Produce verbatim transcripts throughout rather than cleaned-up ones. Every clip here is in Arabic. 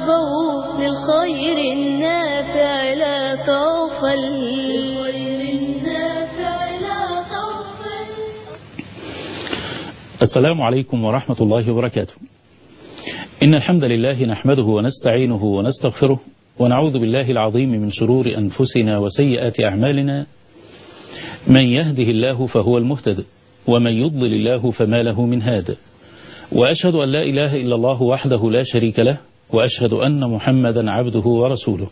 تربوا للخير النافع لا تغفل. السلام عليكم ورحمة الله وبركاته. إن الحمد لله نحمده ونستعينه ونستغفره ونعوذ بالله العظيم من شرور أنفسنا وسيئات أعمالنا. من يهده الله فهو المهتد ومن يضلل الله فما له من هاد. وأشهد أن لا إله إلا الله وحده لا شريك له وأشهد أن محمدا عبده ورسوله.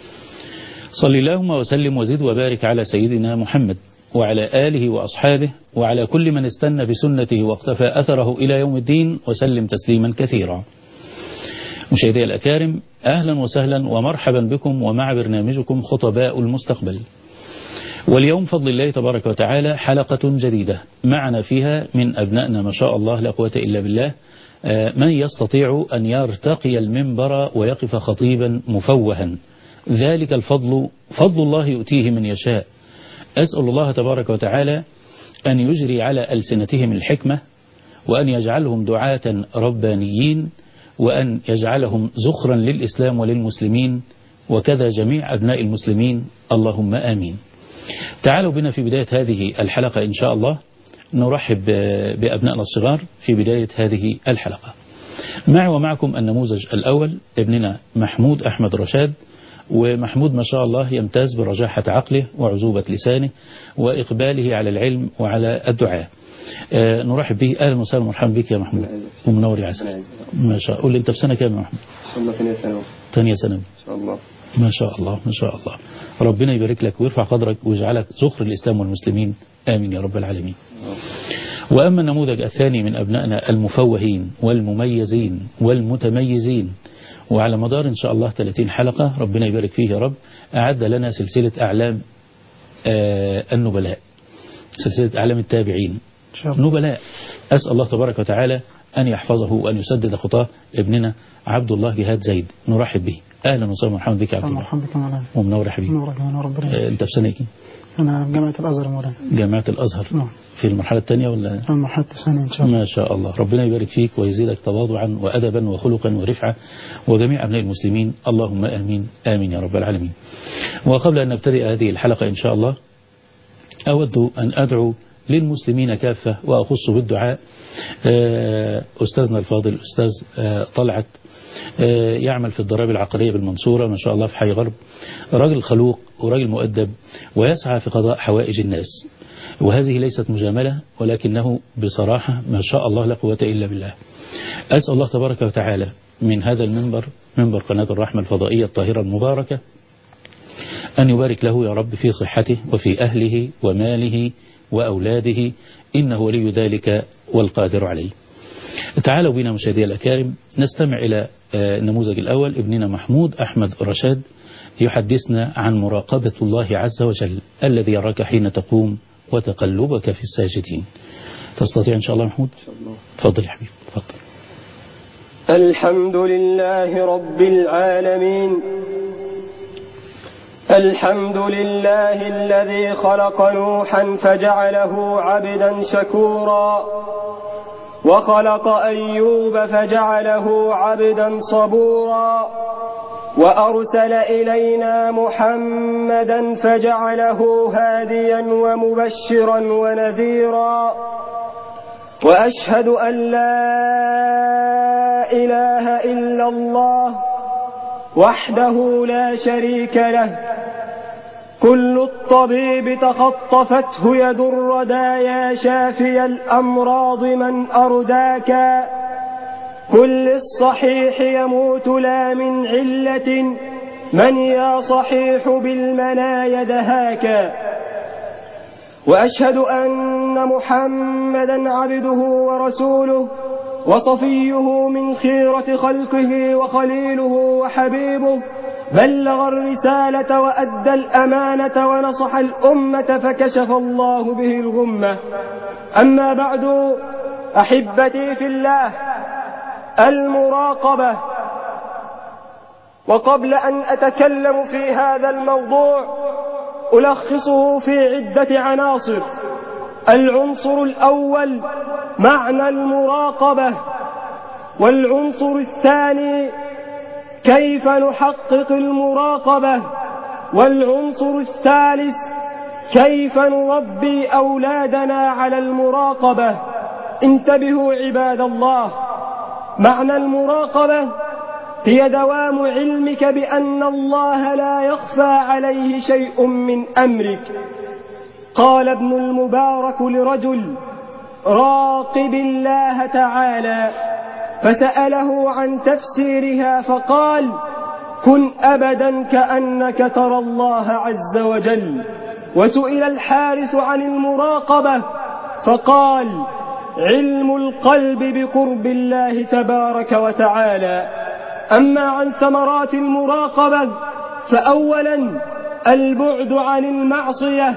صل اللهم وسلم وزد وبارك على سيدنا محمد وعلى آله وأصحابه وعلى كل من استنى بسنته واقتفى أثره إلى يوم الدين وسلم تسليما كثيرا. مشاهدي الأكارم، أهلا وسهلا ومرحبا بكم ومع برنامجكم خطباء المستقبل. واليوم فضل الله تبارك وتعالى حلقة جديدة معنا فيها من أبنائنا ما شاء الله لا قوة إلا بالله من يستطيع أن يرتقي المنبر ويقف خطيبا مفوها. ذلك الفضل فضل الله يؤتيه من يشاء. أسأل الله تبارك وتعالى أن يجري على ألسنتهم الحكمة وأن يجعلهم دعاة ربانيين وأن يجعلهم زخرا للإسلام وللمسلمين وكذا جميع أبناء المسلمين اللهم آمين. تعالوا بنا في بداية هذه الحلقة إن شاء الله نرحب بأبنائنا الصغار في بداية هذه الحلقة. معي ومعكم النموذج الأول ابننا محمود أحمد رشاد. ومحمود ما شاء الله يمتاز برجاحة عقله وعزوبة لسانه وإقباله على العلم وعلى الدعاء. آه نرحب به. أهلا وسهلا ومرحبا بك يا محمود ومنور يا عسل. ما شاء الله. قول لي أنت في سنة كام يا محمود؟ إن شاء الله ثانية ثانوي. ثانية ثانوي إن شاء الله. ما شاء الله ما شاء الله. ربنا يبارك لك ويرفع قدرك ويجعلك زخر الإسلام والمسلمين آمين يا رب العالمين. وأما النموذج الثاني من أبنائنا المفوهين والمميزين والمتميزين وعلى مدار إن شاء الله ثلاثين حلقة ربنا يبارك فيه يا رب أعد لنا سلسلة أعلام آه النبلاء، سلسلة أعلام التابعين نبلاء. أسأل الله تبارك وتعالى أن يحفظه وأن يسدد خطاه ابننا عبد الله جهاد زيد. نرحب به. أهلا وسهلا ومرحبا بك يا عبد الله. مرحبا بك مولانا. ومنور يا حبيبي. منورك يا رب. آه أنت في سنة كام؟ أنا في جامعة الأزهر مولانا. جامعة الأزهر. نعم. في المرحلة الثانية ولا؟ في المرحلة الثانية إن شاء الله. ما شاء الله. ربنا يبارك فيك ويزيدك تواضعا وأدبا وخلقا ورفعة وجميع أبناء المسلمين اللهم آمين آمين يا رب العالمين. وقبل أن نبتدئ هذه الحلقة إن شاء الله أود أن أدعو للمسلمين كافة وأخص بالدعاء أستاذنا الفاضل أستاذ طلعت يعمل في الضرائب العقارية بالمنصورة ما شاء الله في حي غرب. راجل خلوق وراجل مؤدب ويسعى في قضاء حوائج الناس. وهذه ليست مجاملة ولكنه بصراحة ما شاء الله لا قوة إلا بالله. أسأل الله تبارك وتعالى من هذا المنبر منبر قناة الرحمة الفضائية الطاهرة المباركة أن يبارك له يا رب في صحته وفي أهله وماله وأولاده إنه ولي ذلك والقادر عليه. تعالوا بنا مشاهدي الأكارم نستمع إلى النموذج الأول ابننا محمود أحمد رشاد يحدثنا عن مراقبة الله عز وجل الذي يراك حين تقوم وتقلبك في الساجدين. تستطيع إن شاء الله محمود؟ إن شاء الله. تفضل يا حبيبي تفضل. الحمد لله رب العالمين. الحمد لله الذي خلق نوحا فجعله عبدا شكورا وخلق أيوب فجعله عبدا صبورا وأرسل إلينا محمدا فجعله هاديا ومبشرا ونذيرا وأشهد أن لا إله إلا الله وحده لا شريك له. كل الطبيب تخطفته يد الردايا شافي الأمراض من أرداك. كل الصحيح يموت لا من علة من يا صحيح بالمنايا دهاك. وأشهد أن محمدا عبده ورسوله وصفيه من خيرة خلقه وخليله وحبيبه. بلغ الرسالة وأدى الأمانة ونصح الأمة فكشف الله به الغمة. أما بعد أحبتي في الله، المراقبة. وقبل أن أتكلم في هذا الموضوع ألخصه في عدة عناصر. العنصر الأول معنى المراقبة، والعنصر الثاني كيف نحقق المراقبة؟ والعنصر الثالث كيف نربي أولادنا على المراقبة؟ انتبهوا عباد الله، معنى المراقبة هي دوام علمك بأن الله لا يخفى عليه شيء من أمرك. قال ابن المبارك لرجل: راقب الله تعالى، فسأله عن تفسيرها فقال: كن أبدا كأنك ترى الله عز وجل. وسئل الحارث عن المراقبة فقال: علم القلب بقرب الله تبارك وتعالى. أما عن ثمرات المراقبة فأولا البعد عن المعصية،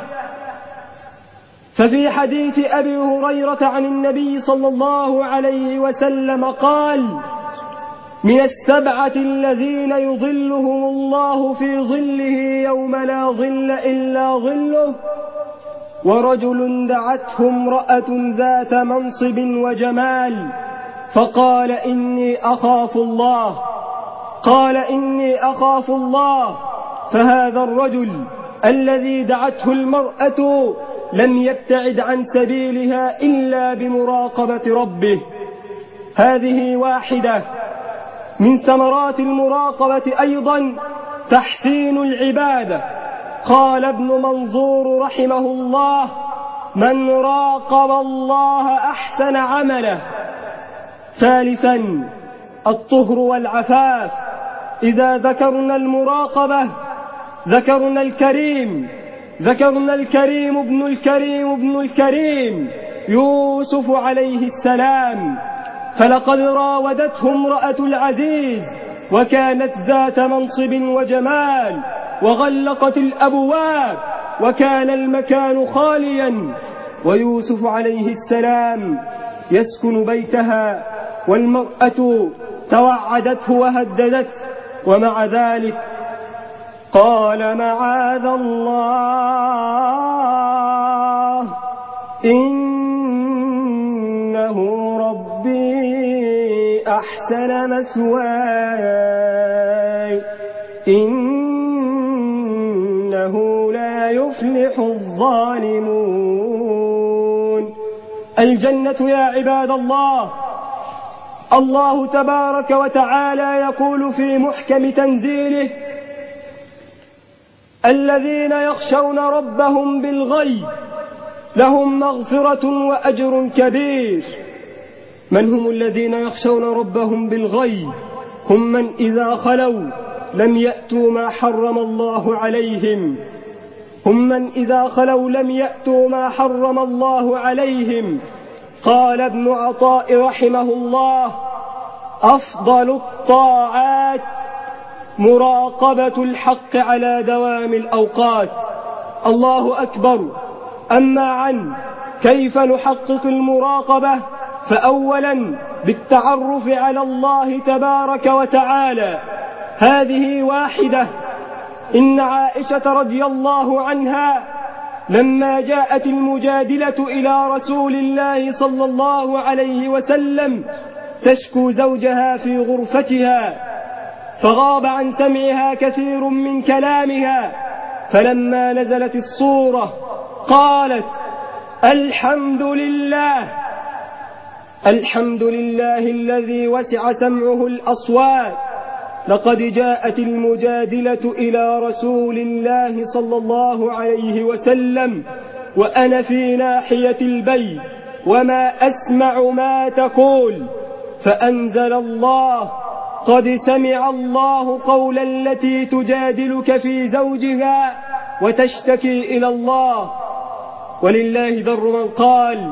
ففي حديث أبي هريرة عن النبي صلى الله عليه وسلم قال: من السبعة الذين يظلهم الله في ظله يوم لا ظل إلا ظله، ورجل دعته امرأة ذات منصب وجمال فقال: إني أخاف الله. قال: إني أخاف الله. فهذا الرجل الذي دعته المرأة لم يبتعد عن سبيلها إلا بمراقبة ربه. هذه واحدة من ثمرات المراقبة. أيضا تحسين العبادة. قال ابن منظور رحمه الله: من راقب الله أحسن عمله. ثالثا الطهر والعفاف. إذا ذكرنا المراقبة ذكرنا الكريم ذكرنا الكريم ابن الكريم ابن الكريم يوسف عليه السلام، فلقد راودته امرأة العزيز وكانت ذات منصب وجمال، وغلقت الأبواب وكان المكان خاليا، ويوسف عليه السلام يسكن بيتها والمرأة توعدته وهددته، ومع ذلك قال: معاذ الله، إنه ربي أحسن مثواي، إنه لا يفلح الظالمون. الجنة يا عباد الله، الله تبارك وتعالى يقول في محكم تنزيله: الذين يخشون ربهم بالغيب لهم مغفرة وأجر كبير. من هم الذين يخشون ربهم بالغيب؟ هم من إذا خلوا لم يأتوا ما حرم الله عليهم هم من إذا خلوا لم يأتوا ما حرم الله عليهم. قال ابن عطاء رحمه الله: أفضل الطاعات مراقبة الحق على دوام الأوقات. الله أكبر. أما عن كيف نحقق المراقبة فأولا بالتعرف على الله تبارك وتعالى. هذه واحدة. إن عائشة رضي الله عنها لما جاءت المجادلة إلى رسول الله صلى الله عليه وسلم تشكو زوجها في غرفتها، فغاب عن سمعها كثير من كلامها، فلما نزلت الصورة قالت: الحمد لله الحمد لله الذي وسع سمعه الأصوات. لقد جاءت المجادلة إلى رسول الله صلى الله عليه وسلم وأنا في ناحية البيت وما أسمع ما تقول، فأنزل الله: قد سمع الله قول التي تجادلك في زوجها وتشتكي إلى الله. ولله در من قال: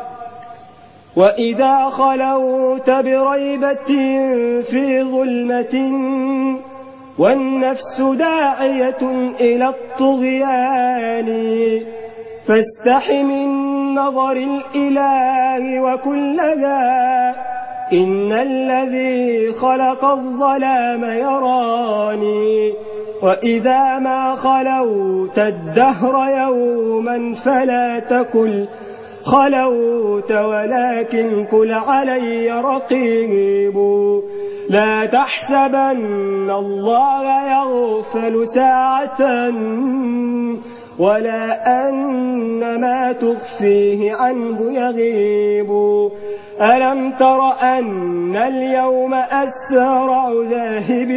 وإذا خلوت بريبة في ظلمة والنفس داعية إلى الطغيان فاستح من نظر الإله وكلها، إن الذي خلق الظلام يراني. وإذا ما خلوت الدهر يوما فلا تكل خلوت ولكن كل علي رقيب، لا تحسبن الله يغفل ساعة ولا أن ما تخفيه عنه يغيب. ألم تر أن اليوم أسرع ذاهب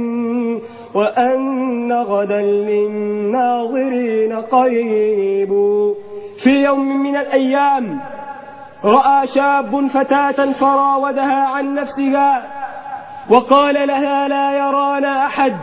وأن غدا للناظرين قريب. في يوم من الأيام رأى شاب فتاة فراودها عن نفسها وقال لها لا يرانا أحد،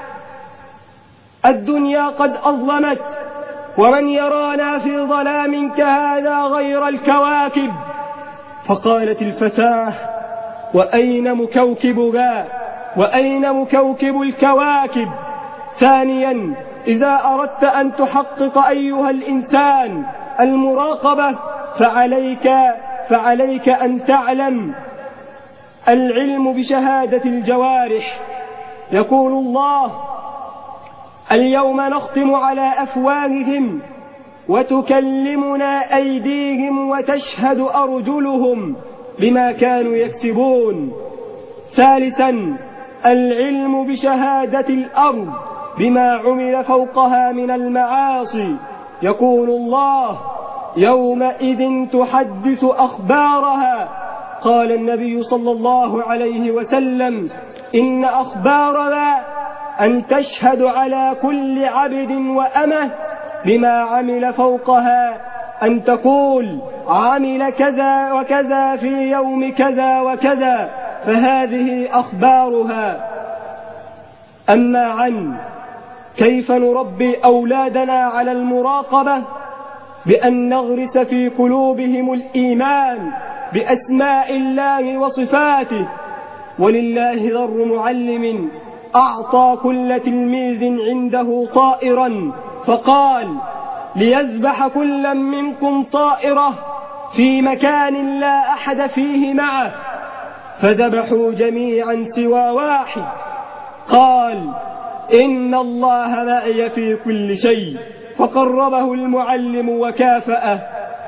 الدنيا قد أظلمت، ومن يرانا في ظلام كهذا غير الكواكب. فقالت الفتاة وأين مكوكبها وأين مكوكب الكواكب؟ ثانيا إذا أردت أن تحقق أيها الإنسان المراقبة فعليك, فعليك أن تعلم العلم بشهادة الجوارح. يقول الله اليوم نختم على أفواههم وتكلمنا أيديهم وتشهد أرجلهم بما كانوا يكسبون. ثالثا العلم بشهادة الأرض بما عمل فوقها من المعاصي. يقول الله يومئذ تحدث أخبارها. قال النبي صلى الله عليه وسلم إن أخبارها أن تشهد على كل عبد وأمة بما عمل فوقها، أن تقول عمل كذا وكذا في يوم كذا وكذا، فهذه أخبارها. أما عن كيف نربي أولادنا على المراقبة؟ بأن نغرس في قلوبهم الإيمان بأسماء الله وصفاته. ولله ذر معلم أعطى كل تلميذ عنده طائرا فقال ليذبح كل منكم طائرة في مكان لا أحد فيه معه، فذبحوا جميعا سوى واحد، قال إن الله معي في كل شيء، فقربه المعلم وكافأه.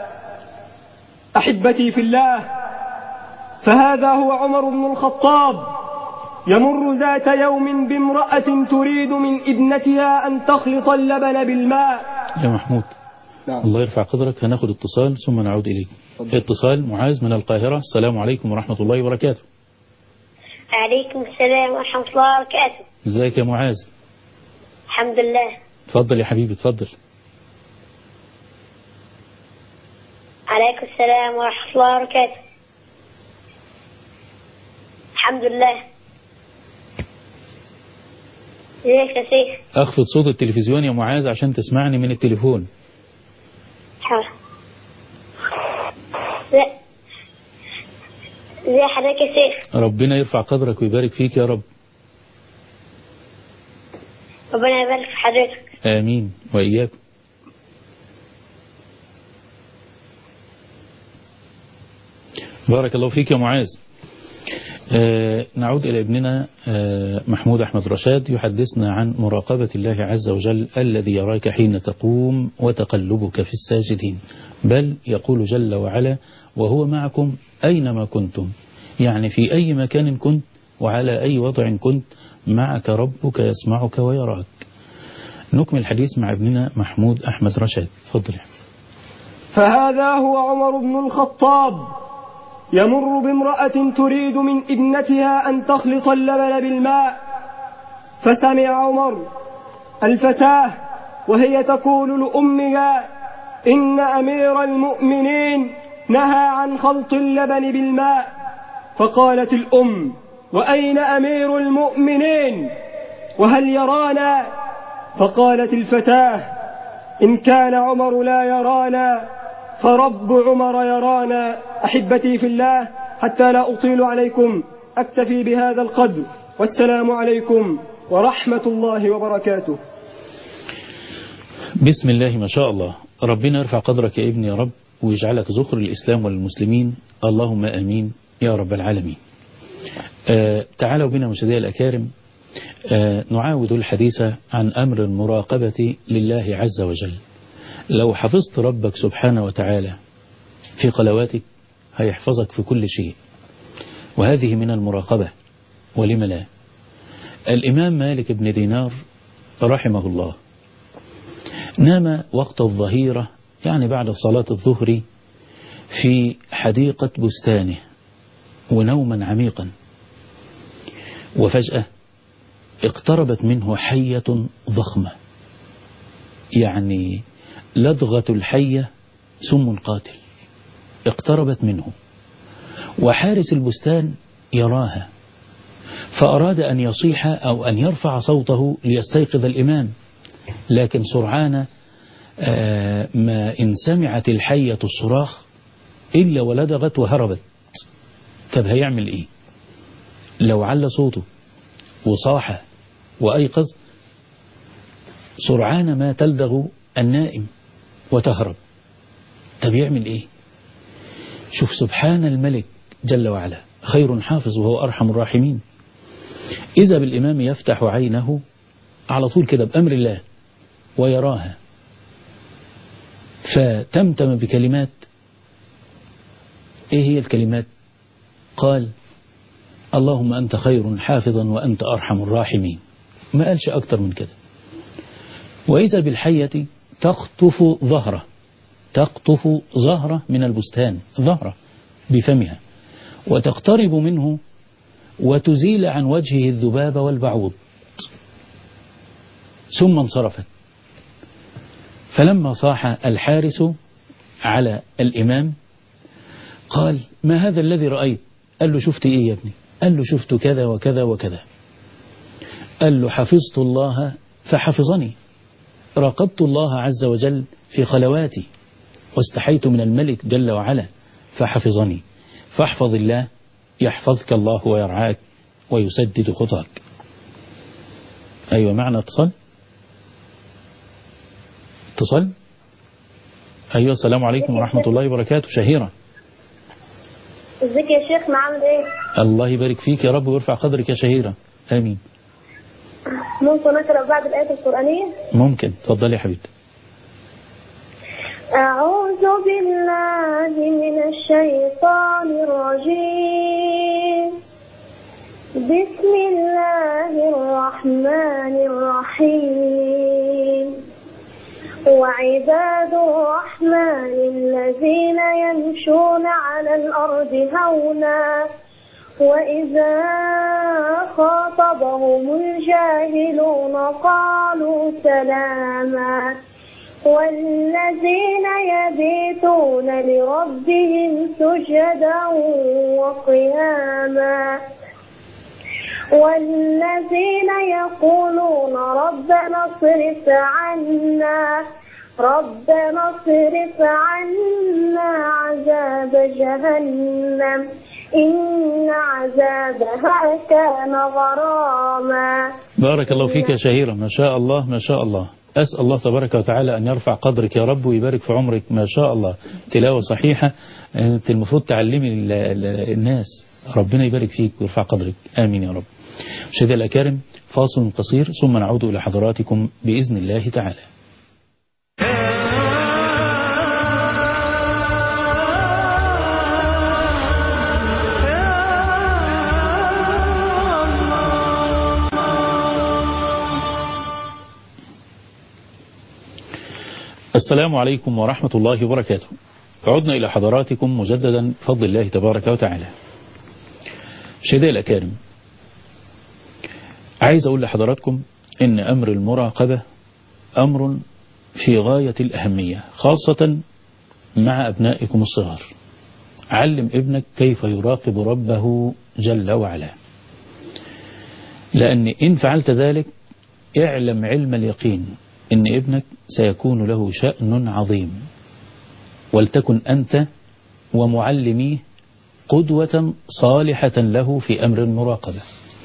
أحبتي في الله، فهذا هو عمر بن الخطاب يمر ذات يوم بامرأة تريد من ابنتها أن تخلط اللبن بالماء. يا محمود نعم. الله يرفع قدرك، هناخد اتصال ثم نعود إليك. اتصال معاذ من القاهرة. السلام عليكم ورحمة الله وبركاته. عليكم السلام ورحمة الله وبركاته. ازيك يا معاذ؟ الحمد لله. تفضل يا حبيبي تفضل. عليكم السلام ورحمة الله وبركاته. الحمد لله. ازيك يا شيخ؟ اخفض صوت التلفزيون يا معاذ عشان تسمعني من التليفون. حاضر. ازي حضرتك يا شيخ؟ ربنا يرفع قدرك ويبارك فيك يا رب. ربنا يبارك في حضرتك. آمين وإياكم. بارك الله فيك يا معاذ. آه نعود إلى ابننا آه محمود أحمد رشاد يحدثنا عن مراقبة الله عز وجل الذي يراك حين تقوم وتقلبك في الساجدين، بل يقول جل وعلا وهو معكم أينما كنتم، يعني في أي مكان كنت وعلى أي وضع كنت معك ربك يسمعك ويراك. نكمل الحديث مع ابننا محمود أحمد رشاد. فضل. فهذا هو عمر بن الخطاب يمر بامرأة تريد من ابنتها أن تخلط اللبن بالماء، فسمع عمر الفتاة وهي تقول لأمها إن أمير المؤمنين نهى عن خلط اللبن بالماء. فقالت الأم وأين أمير المؤمنين وهل يرانا؟ فقالت الفتاة إن كان عمر لا يرانا فرب عمر يرانا. أحبتي في الله، حتى لا أطيل عليكم أكتفي بهذا القدر، والسلام عليكم ورحمة الله وبركاته. بسم الله ما شاء الله. ربنا يرفع قدرك يا ابني يا رب ويجعلك ذخر الإسلام والمسلمين، اللهم آمين يا رب العالمين. آه تعالوا بنا مشاهدينا الأكارم، آه نعاود الحديث عن أمر المراقبة لله عز وجل. لو حفظت ربك سبحانه وتعالى في قلواتك هيحفظك في كل شيء، وهذه من المراقبة. ولم لا. الإمام مالك بن دينار رحمه الله نام وقت الظهيرة، يعني بعد صلاة الظهر، في حديقة بستانه ونوما عميقا، وفجأة اقتربت منه حية ضخمة، يعني لدغة الحية سم قاتل، اقتربت منه وحارس البستان يراها، فأراد أن يصيح أو أن يرفع صوته ليستيقظ الإمام، لكن سرعان ما إن سمعت الحية الصراخ إلا ولدغت وهربت. طب هيعمل إيه؟ لو عل صوته وصاح وأيقظ سرعان ما تلدغ النائم وتهرب. طب يعمل إيه؟ شوف سبحان الملك جل وعلا، خير حافظ وهو أرحم الراحمين. إذا بالإمام يفتح عينه على طول كده بأمر الله ويراها، فتمتم بكلمات. إيه هي الكلمات؟ قال اللهم أنت خير حافظا وأنت أرحم الراحمين. ما قالش أكتر من كده. وإذا بالحية تقطف ظهره، تقطف ظهره من البستان، ظهره بفمها، وتقترب منه وتزيل عن وجهه الذباب والبعوض، ثم انصرفت. فلما صاح الحارس على الإمام قال ما هذا الذي رأيت؟ قال له شفت إيه يا ابني؟ قال له شفت كذا وكذا وكذا. قال له حفظت الله فحفظني، راقبت الله عز وجل في خلواتي، واستحيت من الملك جل وعلا فحفظني، فاحفظ الله يحفظك الله ويرعاك ويسدد خطاك. أيوة، معنى اتصل اتصل أيوة. السلام عليكم ورحمة الله وبركاته. شهيرة، ازيك يا شيخ؟ عامل ايه؟ الله يبارك فيك يا رب ويرفع قدرك يا شهيرة، آمين. ممكن أقرأ بعض الآيات القرآنية؟ ممكن، تفضلي يا حبيبتي. أعوذ بالله من الشيطان الرجيم. بسم الله الرحمن الرحيم. وعباد الرحمن الذين يمشون على الأرض هونا وإذا خاطبهم الجاهلون قالوا سلاما والذين يبيتون لربهم سجدا وقياما والذين يقولون ربنا اصرف عنا ربنا اصرف عنا عذاب جهنم إن عذابها كان غراما. بارك الله فيك يا شهيرة، ما شاء الله ما شاء الله. أسأل الله تبارك وتعالى أن يرفع قدرك يا رب ويبارك في عمرك. ما شاء الله، تلاوة صحيحة. أنت المفروض تعلمي الناس. ربنا يبارك فيك ويرفع قدرك، آمين يا رب. مشاهدينا الأكارم، فاصل قصير ثم نعود إلى حضراتكم بإذن الله تعالى. السلام عليكم ورحمة الله وبركاته. عدنا إلى حضراتكم مجددا بفضل الله تبارك وتعالى. مشاهدينا الأكارم، عايز أقول لحضراتكم إن أمر المراقبة أمر في غاية الأهمية، خاصة مع أبنائكم الصغار. علم ابنك كيف يراقب ربه جل وعلا، لأن إن فعلت ذلك اعلم علم اليقين إن ابنك سيكون له شأن عظيم، ولتكن أنت ومعلميه قدوة صالحة له في أمر المراقبة.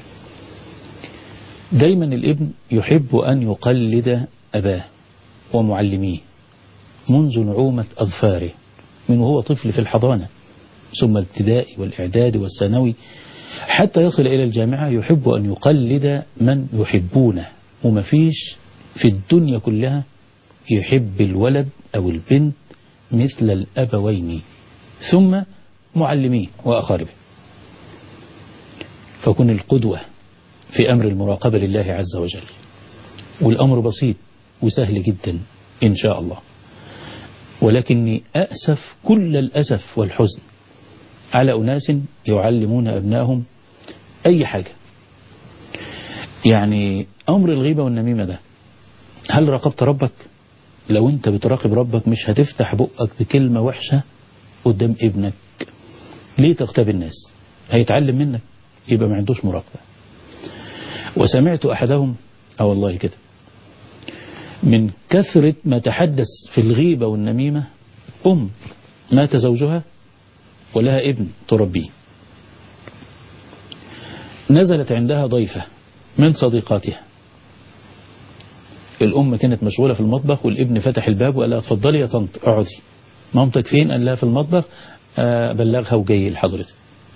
دايما الابن يحب أن يقلد أباه ومعلميه منذ نعومة أظفاره، من وهو طفل في الحضانة ثم الابتدائي والإعداد والثانوي حتى يصل إلى الجامعة. يحب أن يقلد من يحبونه، وما فيش في الدنيا كلها يحب الولد أو البنت مثل الأبوين ثم معلميه وأقاربه. فكن القدوة في أمر المراقبة لله عز وجل. والأمر بسيط وسهل جدا إن شاء الله، ولكني أأسف كل الأسف والحزن على أناس يعلمون أبنائهم أي حاجة. يعني أمر الغيبة والنميمة ده، هل راقبت ربك؟ لو أنت بتراقب ربك مش هتفتح بقك بكلمة وحشة قدام ابنك. ليه تغتاب الناس؟ هيتعلم منك، يبقى ما عندوش مراقبة. وسمعت أحدهم أو والله كده من كثرة ما تحدث في الغيبة والنميمة، أم مات زوجها ولها ابن تربيه، نزلت عندها ضيفة من صديقاتها. الأم كانت مشغولة في المطبخ، والابن فتح الباب وقال لها اتفضلي يا طنط اقعدي. مامتك فين؟ قال لها في المطبخ. بلغها وجاي لحضرتك.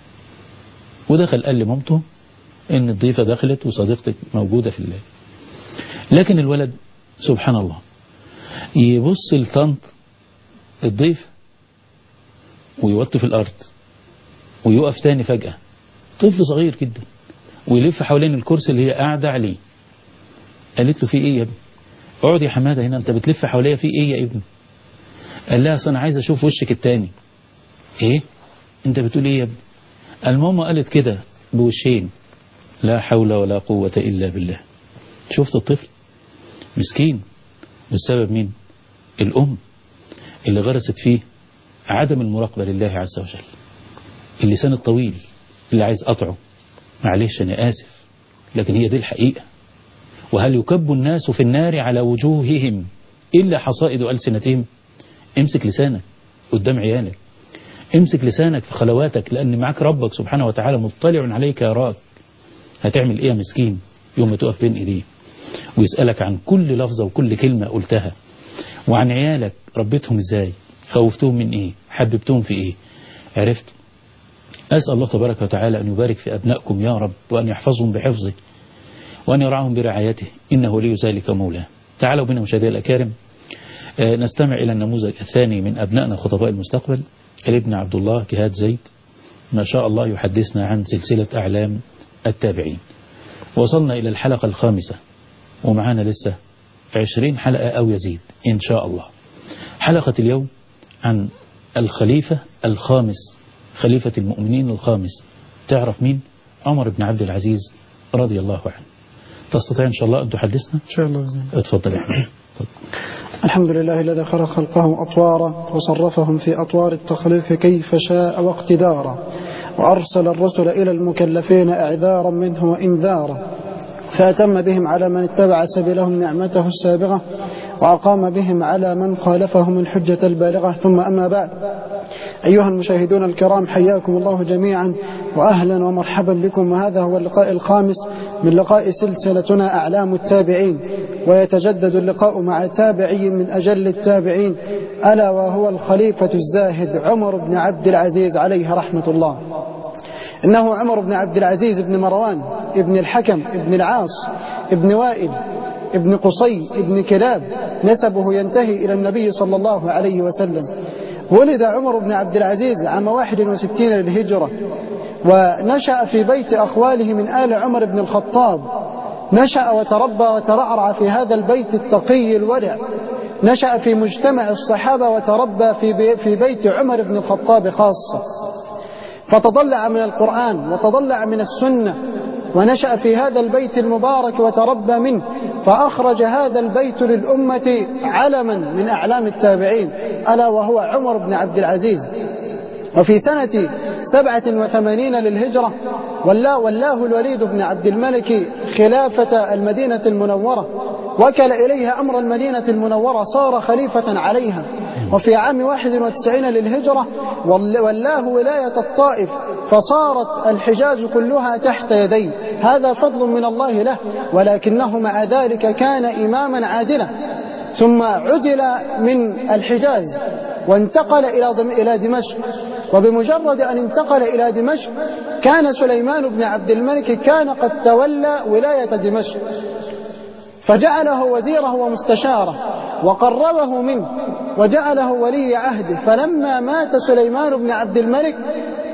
ودخل قال لمامته ان الضيفة دخلت وصديقتك موجودة في الليل. لكن الولد سبحان الله يبص لطنط الضيف ويوطي في الأرض ويقف تاني فجأة، طفل صغير جدا، ويلف حوالين الكرسي اللي هي قاعدة عليه. قالت له في ايه يا ابني؟ اقعد يا حمادة هنا، انت بتلف حواليا في ايه يا ابني؟ قال لها اصل انا عايز اشوف وشك التاني. ايه انت بتقول ايه يا ابني؟ الماما قالت كده بوشين. لا حول ولا قوة الا بالله. شفت الطفل مسكين، والسبب مين؟ الام اللي غرست فيه عدم المراقبة لله عز وجل. اللسان الطويل اللي عايز قطعه، معلش انا اسف، لكن هي دي الحقيقة. وهل يكب الناس في النار على وجوههم إلا حصائد ألسنتهم؟ امسك لسانك قدام عيالك، امسك لسانك في خلواتك، لأن معك ربك سبحانه وتعالى مطلع عليك يراك. هتعمل ايه يا مسكين يوم ما تقف بين ايديه ويسألك عن كل لفظة وكل كلمة قلتها، وعن عيالك ربيتهم ازاي، خوفتهم من ايه، حببتهم في ايه، عرفت؟ أسأل الله تبارك وتعالى أن يبارك في أبنائكم يا رب، وأن يحفظهم بحفظه، وأن يرعاهم برعايته، إنه لي ذلك مولاه. تعالوا بنا مشاهدي الأكارم نستمع إلى النموذج الثاني من أبنائنا خطباء المستقبل، الابن عبد الله جهاد زيد، ما شاء الله يحدثنا عن سلسلة أعلام التابعين. وصلنا إلى الحلقة الخامسة، ومعانا لسه عشرين حلقة أو يزيد إن شاء الله. حلقة اليوم عن الخليفة الخامس، خليفة المؤمنين الخامس. تعرف مين؟ عمر بن عبد العزيز رضي الله عنه. تستطيع إن شاء الله أن تحدثنا؟ إن شاء الله. اتفضل يا أحمد. الحمد لله الذي خلق خلقهم أطوارا وصرفهم في أطوار التخليق كيف شاء واقتدارا، وأرسل الرسل إلى المكلفين أعذارا منه وإنذارا، فأتم بهم على من اتبع سبيلهم نعمته السابغة، وأقام بهم على من خالفهم الحجة البالغة. ثم أما بعد، أيها المشاهدون الكرام، حياكم الله جميعا وأهلا ومرحبا بكم. وهذا هو اللقاء الخامس من لقاء سلسلتنا أعلام التابعين، ويتجدد اللقاء مع تابعي من أجل التابعين، ألا وهو الخليفة الزاهد عمر بن عبد العزيز عليه رحمة الله. إنه عمر بن عبد العزيز بن مروان ابن الحكم ابن العاص ابن وائل ابن قصي ابن كلاب، نسبه ينتهي إلى النبي صلى الله عليه وسلم. ولد عمر بن عبد العزيز عام واحد وستين للهجرة، ونشأ في بيت أخواله من آل عمر بن الخطاب. نشأ وتربى وترعرع في هذا البيت التقي الورع. نشأ في مجتمع الصحابة وتربى في في بيت عمر بن الخطاب خاصة، فتضلع من القرآن وتضلع من السنة، ونشأ في هذا البيت المبارك وتربى منه، فأخرج هذا البيت للأمة علما من أعلام التابعين، ألا وهو عمر بن عبد العزيز. وفي سنة سبعة وثمانين للهجرة والله, والله الوليد بن عبد الملك خلافة المدينة المنورة، وكل إليها أمر المدينة المنورة، صار خليفة عليها. وفي عام واحد وتسعين للهجرة والله ولاية الطائف، فصارت الحجاز كلها تحت يديه. هذا فضل من الله له، ولكنه مع ذلك كان إماما عادلا. ثم عزل من الحجاز وانتقل إلى دمشق، وبمجرد أن انتقل إلى دمشق كان سليمان بن عبد الملك كان قد تولى ولاية دمشق، فجعله وزيره ومستشاره وقربه منه وجعله ولي عهده. فلما مات سليمان بن عبد الملك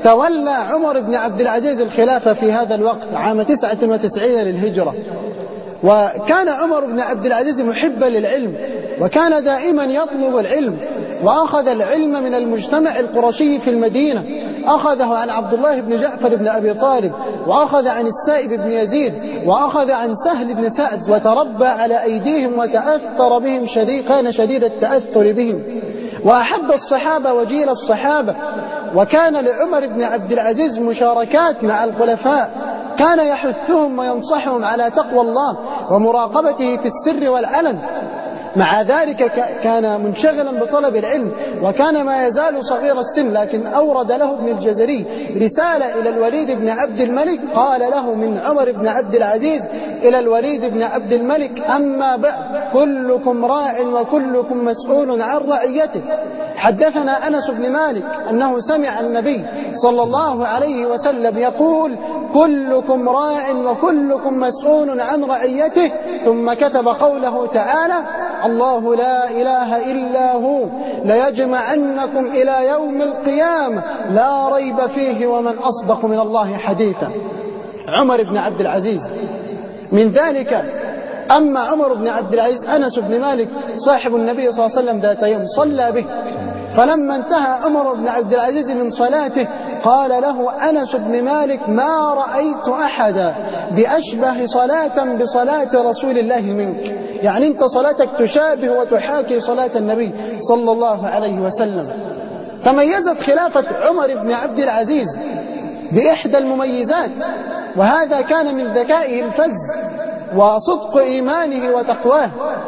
تولى عمر بن عبد العزيز الخلافة في هذا الوقت عام تسعة وتسعين للهجرة. وكان عمر بن عبد العزيز محبا للعلم، وكان دائما يطلب العلم، وأخذ العلم من المجتمع القرشي في المدينة. أخذه عن عبد الله بن جعفر بن أبي طالب، وأخذ عن السائب بن يزيد، وأخذ عن سهل بن سعد، وتربى على أيديهم وتأثر بهم شديد، كان شديد التأثر بهم، وأحب الصحابة وجيل الصحابة. وكان لعمر بن عبد العزيز مشاركات مع الخلفاء، كان يحثهم وينصحهم على تقوى الله ومراقبته في السر والعلن. مع ذلك كان منشغلا بطلب العلم، وكان ما يزال صغير السن، لكن أورد له ابن الجزري رسالة إلى الوليد بن عبد الملك، قال له من عمر بن عبد العزيز إلى الوليد بن عبد الملك: أما بعد، كلكم راع وكلكم مسؤول عن رعيته. حدثنا أنس بن مالك أنه سمع النبي صلى الله عليه وسلم يقول: كلكم راع وكلكم مسؤول عن رعيته. ثم كتب قوله تعالى: الله لا إله إلا هو ليجمعنكم إلى يوم القيامة لا ريب فيه ومن أصدق من الله حديثا. عمر بن عبد العزيز. من ذلك أما عمر بن عبد العزيز، أنس بن مالك صاحب النبي صلى الله عليه وسلم ذات يوم صلى به، فلما انتهى عمر بن عبد العزيز من صلاته قال له أنس بن مالك: ما رأيت أحدا بأشبه صلاة بصلاة رسول الله منك. يعني أنت صلاتك تشابه وتحاكي صلاة النبي صلى الله عليه وسلم. تميزت خلافة عمر بن عبد العزيز بإحدى المميزات، وهذا كان من ذكائه الفذ وصدق إيمانه وتقواه.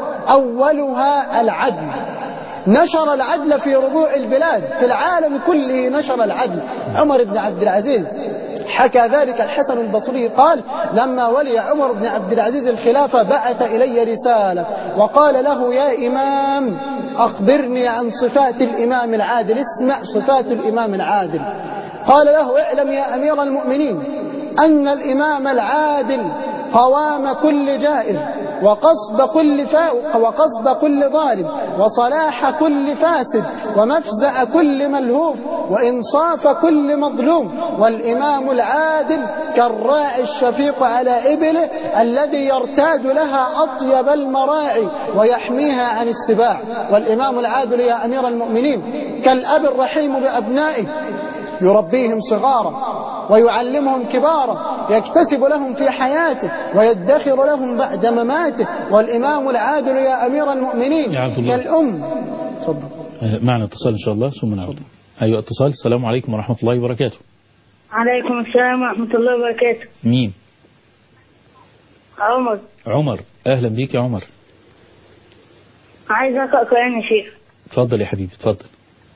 أولها العدل، نشر العدل في ربوع البلاد، في العالم كله نشر العدل عمر بن عبد العزيز. حكى ذلك الحسن البصري قال: لما ولي عمر بن عبد العزيز الخلافة بعث إلي رسالة وقال له: يا إمام أخبرني عن صفات الإمام العادل. اسمع صفات الإمام العادل. قال له: اعلم يا أمير المؤمنين أن الإمام العادل قوام كل جائر، وقصد كل فا... وقصد كل ظالم، وصلاح كل فاسد، ومفزع كل ملهوف، وإنصاف كل مظلوم. والإمام العادل كالراعي الشفيق على إبله الذي يرتاد لها أطيب المراعي ويحميها عن السباع. والإمام العادل يا أمير المؤمنين كالأب الرحيم بأبنائه، يربيهم صغارا ويعلمهم كبارا، يكتسب لهم في حياته ويدخر لهم بعد مماته. والإمام العادل يا أمير المؤمنين كالأم. تفضل. معنا اتصال إن شاء الله ثم نعود. أيوة اتصال. السلام عليكم ورحمة الله وبركاته. عليكم السلام ورحمة الله وبركاته. مين؟ عمر. عمر، أهلا بيك يا عمر. عايز أقرأ قرآن يا شيخ. تفضل يا حبيبي تفضل.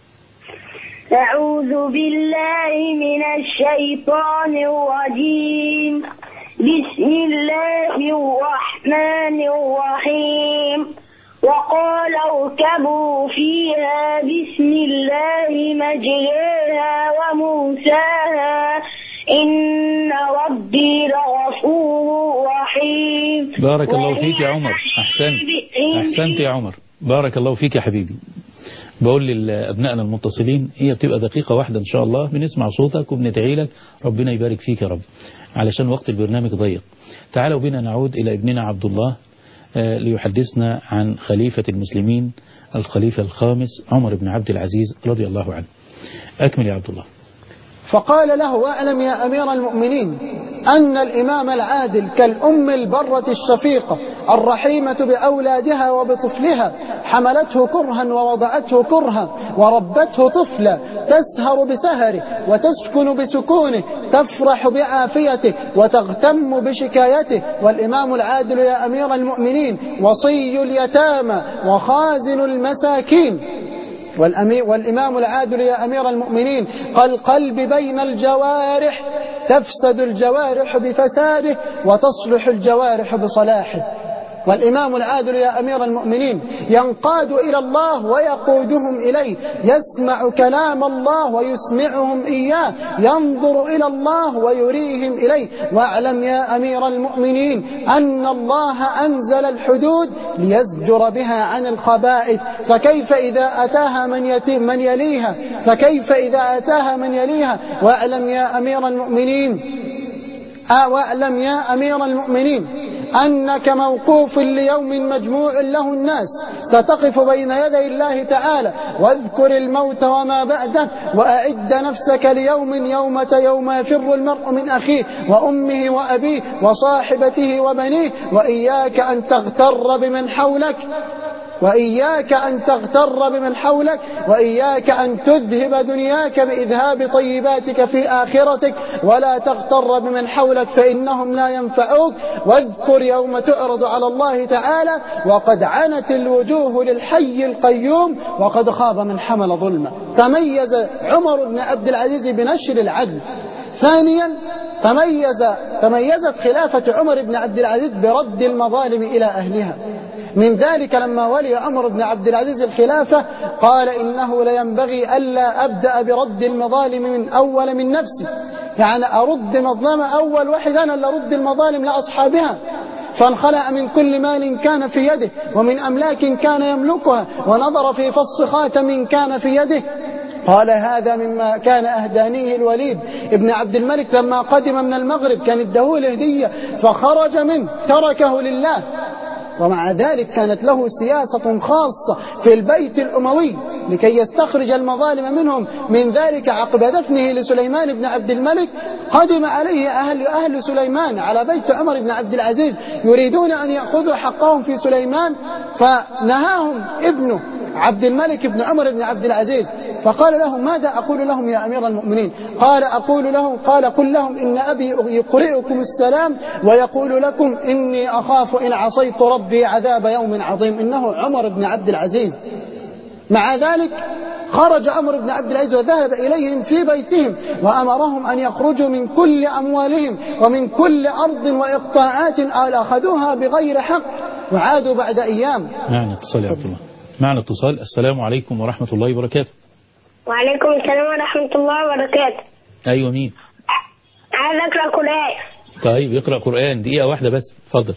أعوذ بالله من الشيطان الرجيم. بسم الله الرحمن الرحيم. وقال اركبوا فيها بسم الله مجريها ومرساها إن ربي لغفور رحيم. بارك الله فيك يا عمر. أحسنت أحسنت يا عمر، بارك الله فيك يا حبيبي. بقول لأبنائنا المتصلين هي بتبقى دقيقة واحدة إن شاء الله، بنسمع صوتك وبندعي لك ربنا يبارك فيك يا رب، علشان وقت البرنامج ضيق. تعالوا بنا نعود إلى ابننا عبد الله ليحدثنا عن خليفة المسلمين الخليفة الخامس عمر بن عبد العزيز رضي الله عنه. أكمل يا عبد الله. فقال له: واعلم يا أمير المؤمنين أن الإمام العادل كالأم البرة الشفيقة الرحيمة بأولادها وبطفلها، حملته كرها ووضعته كرها، وربته طفلا، تسهر بسهره وتسكن بسكونه، تفرح بعافيته وتغتم بشكايته. والإمام العادل يا أمير المؤمنين وصي اليتامى وخازن المساكين. والإمام العادل يا أمير المؤمنين كالقلب بين الجوارح، تفسد الجوارح بفساده وتصلح الجوارح بصلاحه. والإمام العادل يا أمير المؤمنين ينقاد إلى الله ويقودهم إليه، يسمع كلام الله ويسمعهم إياه، ينظر إلى الله ويريهم إليه. واعلم يا أمير المؤمنين أن الله أنزل الحدود ليزجر بها عن الخبائث، فكيف إذا أتاها من, يتيم من يليها فكيف إذا أتاها من يليها. واعلم يا أمير المؤمنين آه واعلم يا أمير المؤمنين أنك موقوف ليوم مجموع له الناس، ستقف بين يدي الله تعالى، واذكر الموت وما بعده، وأعد نفسك ليوم يوم يوم يفر المرء من أخيه وأمه وأبيه وصاحبته وبنيه، وإياك أن تغتر بمن حولك وإياك أن تغتر بمن حولك وإياك أن تذهب دنياك بإذهاب طيباتك في آخرتك، ولا تغتر بمن حولك فإنهم لا ينفعوك. واذكر يوم تعرض على الله تعالى وقد عنت الوجوه للحي القيوم وقد خاب من حمل ظلما. تميز عمر بن عبد العزيز بنشر العدل. ثانيا تميز تميزت خلافة عمر بن عبد العزيز برد المظالم إلى أهلها. من ذلك لما ولي عمر بن عبد العزيز الخلافة قال إنه لينبغي ألا أبدأ برد المظالم من أول من نفسي، يعني أرد مظلمة أول واحد أنا اللي أرد المظالم لأصحابها. فانخلع من كل مال كان في يده ومن أملاك كان يملكها، ونظر في فص خاتم كان في يده. قال هذا مما كان أهدانيه الوليد ابن عبد الملك لما قدم من المغرب، كان اداه له هدية فخرج منه تركه لله. ومع ذلك كانت له سياسة خاصة في البيت الأموي لكي يستخرج المظالم منهم. من ذلك عقب دفنه لسليمان بن عبد الملك قدم عليه أهل, أهل سليمان على بيت عمر بن عبد العزيز يريدون أن يأخذوا حقهم في سليمان، فنهاهم ابنه عبد الملك بن عمر بن عبد العزيز، فقال لهم ماذا أقول لهم يا أمير المؤمنين؟ قال أقول لهم قال قل لهم إن أبي يقرئكم السلام ويقول لكم إني أخاف إن عصيت ربي عذاب يوم عظيم. إنه عمر بن عبد العزيز. مع ذلك خرج عمر بن عبد العزيز وذهب إليهم في بيتهم وأمرهم أن يخرجوا من كل أموالهم ومن كل أرض وإقطاعات أخذوها بغير حق، وعادوا بعد أيام. معنا اتصال يا عبد الله. معنا اتصال. السلام عليكم ورحمة الله وبركاته. وعليكم السلام ورحمة الله وبركاته. أيوة مين؟ عايز أقرأ قرآن. طيب اقرأ قرآن دقيقة واحدة بس، اتفضل.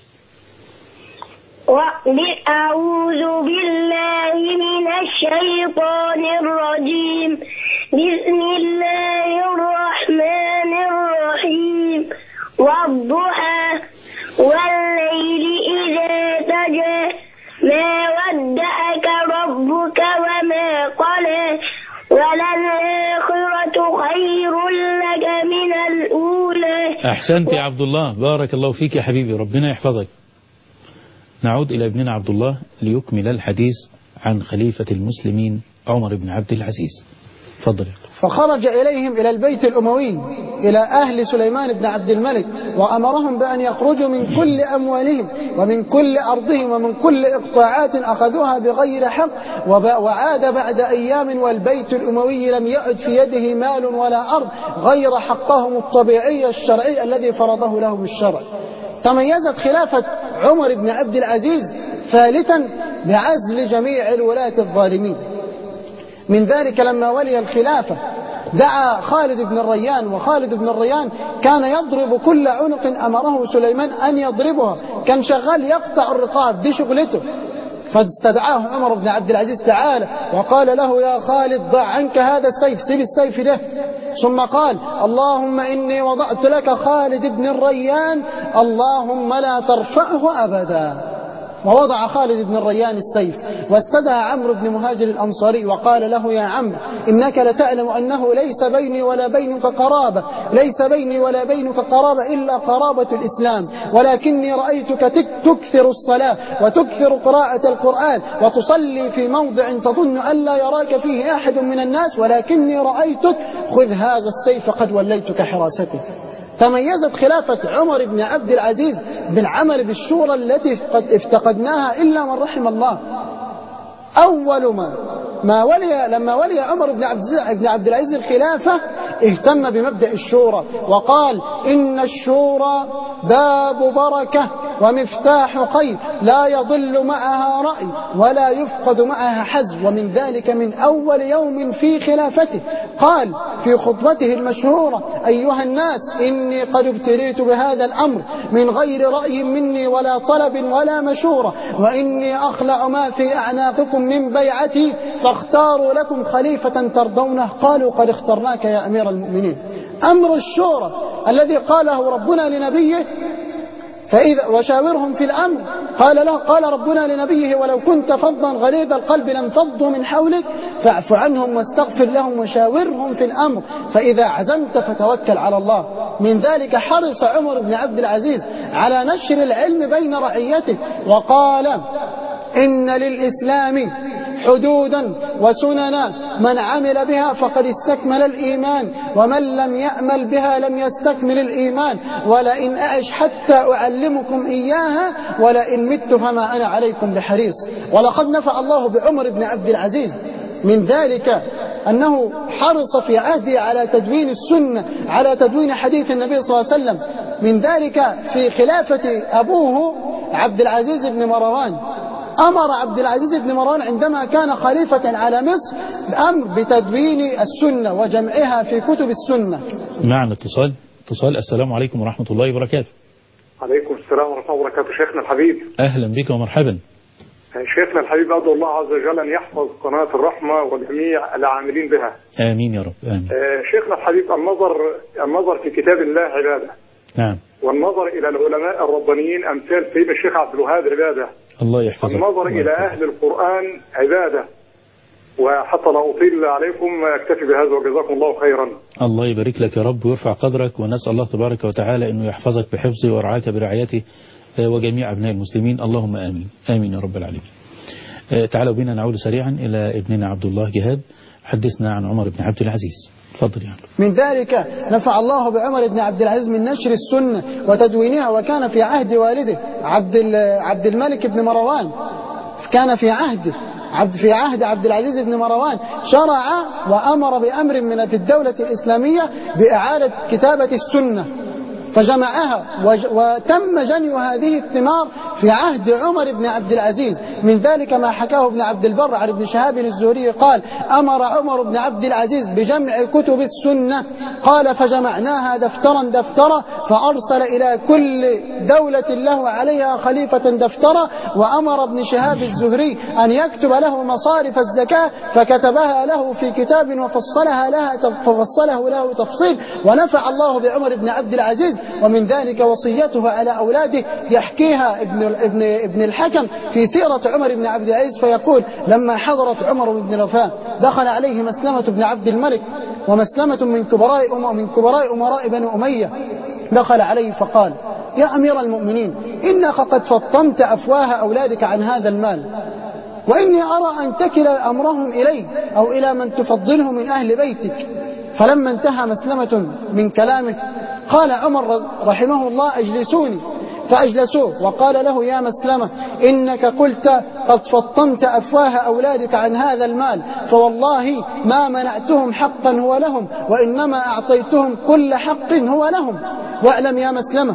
أعوذ بالله من الشيطان الرجيم، بسم الله الرحمن الرحيم. والضحى والليل إذا سجى ما ودعك ربك وما قلى وللآخرة خير لك من الأولى. أحسنت يا عبد الله، بارك الله فيك يا حبيبي، ربنا يحفظك. نعود إلى ابننا عبد الله ليكمل الحديث عن خليفة المسلمين عمر بن عبد العزيز. تفضل. فخرج إليهم إلى البيت الأموي إلى أهل سليمان بن عبد الملك وأمرهم بأن يخرجوا من كل أموالهم ومن كل أرضهم ومن كل إقطاعات أخذوها بغير حق، وعاد بعد أيام والبيت الأموي لم يعد في يده مال ولا أرض غير حقهم الطبيعي الشرعي الذي فرضه لهم الشرع. تميزت خلافة عمر بن عبد العزيز ثالثا بعزل جميع الولاة الظالمين. من ذلك لما ولي الخلافة دعا خالد بن الريان، وخالد بن الريان كان يضرب كل عنق أمره سليمان أن يضربها، كان شغال يقطع الرقاب، دي شغلته. فاستدعاه عمر بن عبد العزيز تعالى وقال له يا خالد ضع عنك هذا السيف، سيب السيف ده. ثم قال اللهم إني وضعت لك خالد بن الريان اللهم لا ترفعه أبدا. ووضع خالد بن الريان السيف واستدعى عمرو بن مهاجر الأنصاري وقال له يا عمرو إنك لتعلم أنه ليس بيني ولا بينك قرابة ليس بيني ولا بينك قرابة إلا قرابة الإسلام، ولكني رأيتك تكثر الصلاة وتكثر قراءة القرآن وتصلي في موضع تظن أن لا يراك فيه أحد من الناس، ولكني رأيتك خذ هذا السيف قد وليتك حراسته. تميزت خلافة عمر بن عبد العزيز بالعمل بالشورى التي قد افتقدناها إلا من رحم الله. أول ما ما ولي لما ولي عمر بن عبد بن عبد العزيز الخلافة اهتم بمبدأ الشورى وقال إن الشورى باب بركة ومفتاح خير لا يضل معها رأي ولا يفقد معها حزب، ومن ذلك من أول يوم في خلافته قال في خطبته المشهورة: أيها الناس إني قد ابتليت بهذا الأمر من غير رأي مني ولا طلب ولا مشورة، وإني أخلع ما في أعناقكم من بيعتي فاختاروا لكم خليفة ترضونه. قالوا: قد اخترناك يا أمير المؤمنين. أمر الشورى الذي قاله ربنا لنبيه فإذا وشاورهم في الأمر، قال له قال ربنا لنبيه: ولو كنت فظا غليظ القلب لانفضوا من حولك فاعف عنهم واستغفر لهم وشاورهم في الأمر فإذا عزمت فتوكل على الله. من ذلك حرص عمر بن عبد العزيز على نشر العلم بين رعيته، وقال: إن للإسلام حدودا وسننا من عمل بها فقد استكمل الإيمان ومن لم يعمل بها لم يستكمل الإيمان، ولئن أعش حتى أعلمكم إياها ولئن مت فما أنا عليكم بحريص. ولقد نفع الله بعمر بن عبد العزيز من ذلك أنه حرص في عهده على تدوين السنة، على تدوين حديث النبي صلى الله عليه وسلم. من ذلك في خلافة أبوه عبد العزيز بن مروان، أمر عبد العزيز بن مروان عندما كان خليفة على مصر بأمر بتدوين السنة وجمعها في كتب السنة. معنا اتصال اتصال السلام عليكم ورحمة الله وبركاته. عليكم السلام ورحمة الله وبركاته. شيخنا الحبيب، أهلا بك ومرحبا. شيخنا الحبيب، أدعو الله عز وجل أن يحفظ قناة الرحمة وجميع العاملين بها. آمين يا رب. آمين. شيخنا الحبيب، النظر النظر في كتاب الله عبادة. نعم. والنظر إلى العلماء الربانيين أمثال سيدنا الشيخ عبد الوهاب عبادة. الله يحفظك. والنظر الله إلى يحفظك. أهل القرآن عبادة. وحتى لا أطيل عليكم أكتفي بهذا وجزاكم الله خيرا. الله يبارك لك يا رب ويرفع قدرك، ونسأل الله تبارك وتعالى أنه يحفظك بحفظه ويرعاك برعايته وجميع أبناء المسلمين، اللهم آمين. آمين يا رب العالمين. تعالوا بنا نعود سريعا إلى ابننا عبد الله جهاد، حدثنا عن عمر بن عبد العزيز. تفضل يا عمر. من ذلك نفع الله بعمر بن عبد العزيز من نشر السنة وتدوينها، وكان في عهد والده عبد عبد الملك بن مروان، كان في عهد عبد في عهد عبد العزيز بن مروان شرع وأمر بأمر من في الدولة الإسلامية بإعادة كتابة السنة فجمعها، وتم جني هذه الثمار في عهد عمر بن عبد العزيز. من ذلك ما حكاه ابن عبد البر عن ابن شهاب الزهري قال: أمر عمر بن عبد العزيز بجمع كتب السنة، قال: فجمعناها دفترا دفترا فأرسل إلى كل دولة له عليها خليفة دفترا، وأمر ابن شهاب الزهري أن يكتب له مصارف الزكاة فكتبها له في كتاب وفصلها لها ففصله له تفصيل. ونفع الله بعمر بن عبد العزيز. ومن ذلك وصيته على أولاده يحكيها ابن ابن ابن الحكم في سيرة عمر بن عبد العزيز فيقول: لما حضرت عمر بن الوفاة دخل عليه مسلمة بن عبد الملك، ومسلمة من كبراء من كبراء أمراء بني أمية، دخل عليه فقال: يا أمير المؤمنين، إنك قد فطمت أفواه أولادك عن هذا المال، وإني أرى أن تكل أمرهم إليه أو إلى من تفضله من أهل بيتك. فلما انتهى مسلمة من كلامه قال عمر رحمه الله: أجلسوني. فأجلسوه وقال له: يا مسلمة، إنك قلت قد فطمت أفواه أولادك عن هذا المال، فوالله ما منعتهم حقا هو لهم، وإنما أعطيتهم كل حق هو لهم، واعلم يا مسلمة.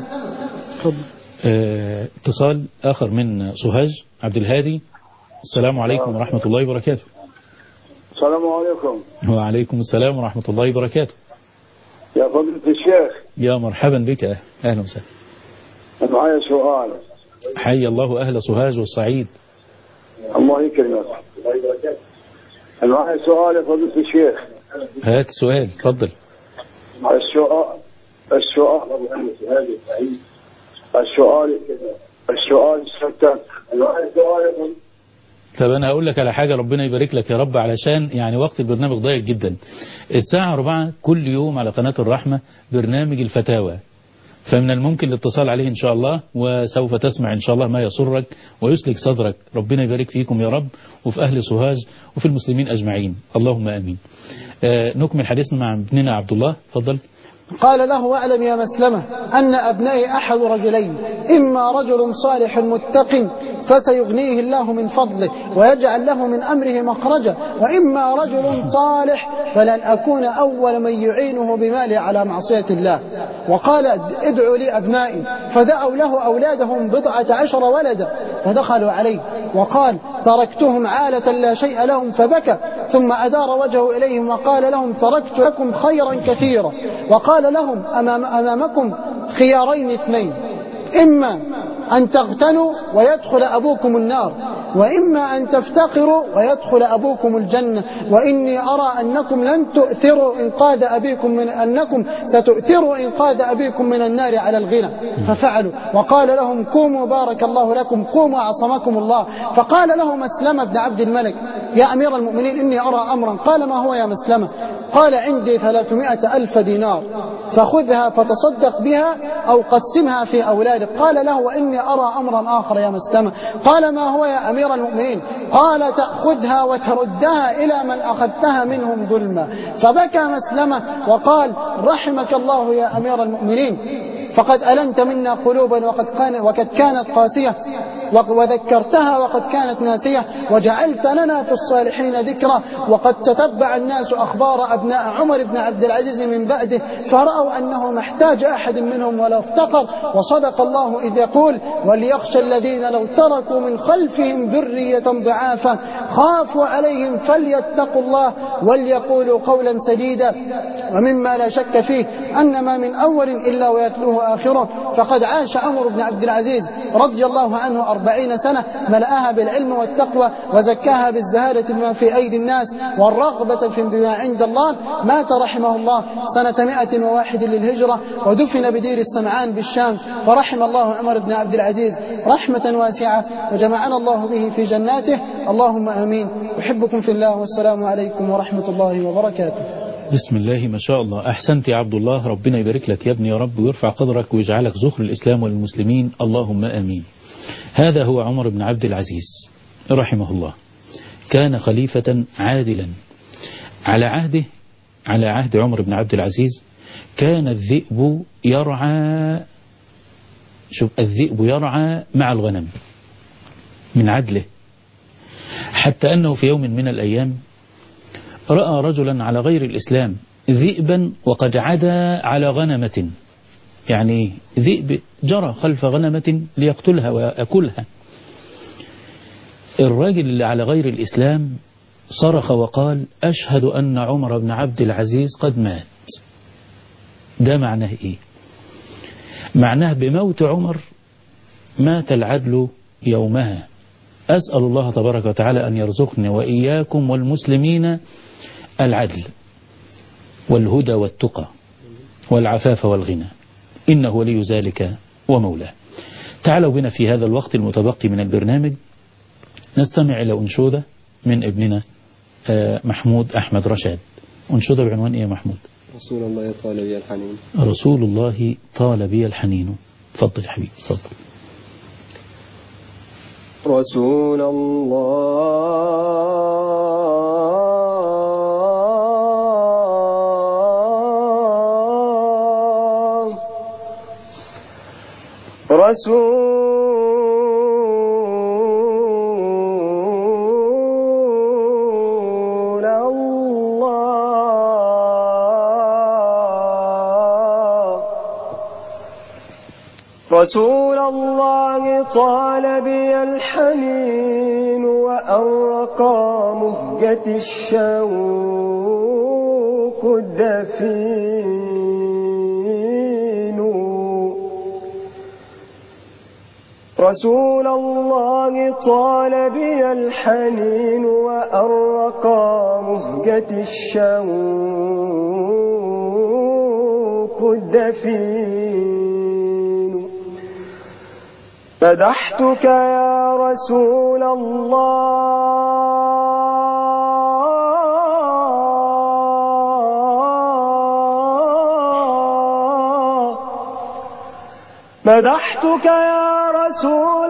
اه اتصال آخر من سوهاج عبد الهادي. السلام عليكم ورحمة الله وبركاته. السلام عليكم. وعليكم السلام ورحمة الله وبركاته. يا فضيلة الشيخ. يا مرحبا بك، أهلا وسهلا. معايا سؤال. حي الله أهل سوهاج والصعيد. الله يكرمك. معايا سؤال يا فضيلة الشيخ. هات السؤال، تفضل. السؤال السؤال السؤال السؤال السؤال طب أنا هقول لك على حاجة، ربنا يبارك لك يا رب، علشان يعني وقت البرنامج ضيق جدا. الساعة أربعة كل يوم على قناة الرحمة برنامج الفتاوى، فمن الممكن الاتصال عليه إن شاء الله، وسوف تسمع إن شاء الله ما يسرك ويسلك صدرك. ربنا يبارك فيكم يا رب، وفي أهل سوهاج وفي المسلمين أجمعين، اللهم آمين. آه نكمل حديثنا مع ابننا عبد الله، تفضل. قال له: واعلم يا مسلمة أن أبنائي أحد رجلين، إما رجل صالح متق فسيغنيه الله من فضله ويجعل له من أمره مخرجا، وإما رجل صالح فلن أكون أول من يعينه بماله على معصية الله. وقال ادعوا لي أبنائي، فدعوا له أولادهم بضعة عشر ولدا فدخلوا عليه وقال تركتهم عالة لا شيء لهم، فبكى ثم أدار وجهه إليهم وقال لهم تركت لكم خيرا كثيرا، وقال لهم أمام أمامكم خيارين اثنين، إما أن تغتنوا ويدخل أبوكم النار، وإما أن تفتقروا ويدخل أبوكم الجنة، وإني أرى أنكم لن تؤثروا إنقاذ أبيكم من أنكم ستؤثروا إنقاذ أبيكم من النار على الغنى. ففعلوا وقال لهم قوموا بارك الله لكم، قوموا عصمكم الله. فقال له مسلمة بن عبد الملك يا أمير المؤمنين إني أرى أمرا. قال ما هو يا مسلمة؟ قال عندي ثلاثمائة ألف دينار فخذها فتصدق بها أو قسمها في أولادك. قال له وإني أرى أمرا آخر يا مسلمة. قال ما هو يا أمير المؤمنين؟ قال تأخذها وتردها إلى من أخذتها منهم ظلما. فبكى مسلمة وقال رحمك الله يا أمير المؤمنين، فقد ألنت منا قلوبا وقد, كان وقد كانت قاسية، وذكرتها وقد كانت ناسية، وجعلت لنا في الصالحين ذكرى. وقد تتبع الناس أخبار أبناء عمر بن عبد العزيز من بعده فرأوا أنه محتاج أحد منهم ولا افتقر. وصدق الله إذ يقول وليخشى الذين لو تركوا من خلفهم ذرية ضعافا خافوا عليهم فليتقوا الله وليقولوا قولا سديدا. ومما لا شك فيه أن ما من أول إلا ويتلوه آخره. فقد عاش عمر بن عبد العزيز رضي الله عنه أربعين سنة ملأها بالعلم والتقوى وزكاها بالزهادة بما في أيدي الناس والرغبة في بما عند الله. مات رحمه الله سنة مائة وواحد للهجرة ودفن بدير السمعان بالشام. ورحم الله عمر بن عبد العزيز رحمة واسعة وجمعنا الله به في جناته، اللهم آمين. أحبكم في الله والسلام عليكم ورحمة الله وبركاته. بسم الله ما شاء الله. أحسنت يا عبد الله، ربنا يبارك لك يا ابني يا رب ويرفع قدرك ويجعلك ذخر الإسلام والمسلمين، اللهم آمين. هذا هو عمر بن عبد العزيز رحمه الله، كان خليفة عادلا. على عهده على عهد عمر بن عبد العزيز كان الذئب يرعى شوف الذئب يرعى مع الغنم من عدله، حتى أنه في يوم من الأيام رأى رجلا على غير الإسلام ذئبا وقد عدا على غنمة، يعني ذئب جرى خلف غنمة ليقتلها ويأكلها. الراجل اللي على غير الإسلام صرخ وقال أشهد أن عمر بن عبد العزيز قد مات. ده معناه إيه؟ معناه بموت عمر مات العدل يومها. أسأل الله تبارك وتعالى أن يرزقني وإياكم والمسلمين العدل والهدى والتقى والعفاف والغنى، إنه ولي ذلك ومولاه. تعالوا بنا في هذا الوقت المتبقي من البرنامج نستمع إلى أنشودة من ابننا محمود أحمد رشاد. أنشودة بعنوان إيه يا محمود؟ رسول الله طال بي الحنين. رسول الله طال بي الحنين. تفضل يا حبيبي تفضل. رسول الله رسول رسول الله طال بي الحنين وأرقى مهجة الشوق الدفين. رسول الله طال بي الحنين وأرقى مهجة الشوق الدفين. مدحتك يا رسول الله مدحتك يا رسول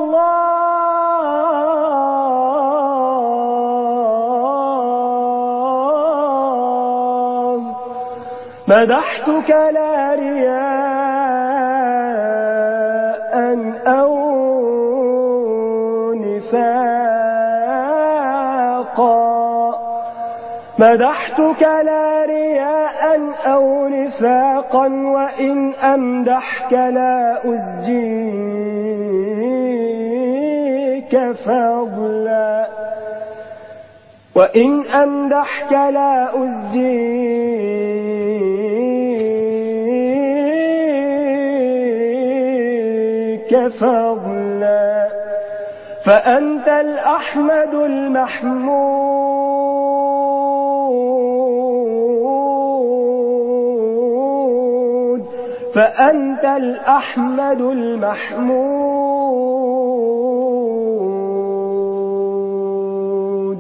الله مدحتك لا رياء أو وفاقا مدحتك لا رياء أو نفاقا وإن أمدحك لا أزجيك فضلا وإن أمدحك لا أزجيك فضلا فأنت الأحمد المحمود فأنت الأحمد المحمود.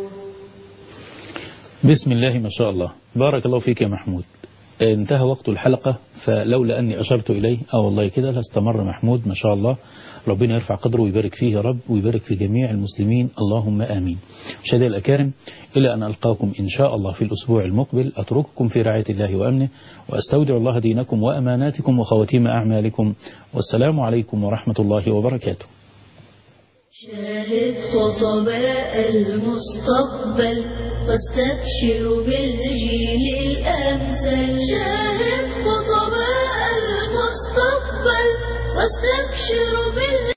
بسم الله ما شاء الله، بارك الله فيك يا محمود. انتهى وقت الحلقة، فلولا أني أشرت إليه أو والله كده لاستمر محمود ما شاء الله. ربنا يرفع قدره ويبارك فيه يا رب، ويبارك في جميع المسلمين، اللهم آمين. مشاهدي الأكارم، إلى أن ألقاكم إن شاء الله في الأسبوع المقبل، أترككم في رعاية الله وأمنه، وأستودع الله دينكم وأماناتكم وخواتيم أعمالكم، والسلام عليكم ورحمة الله وبركاته. شاهد خطباء المستقبل واستبشر بالجيل الأمثل. شاهد خطباء المستقبل واستبشر بالجيل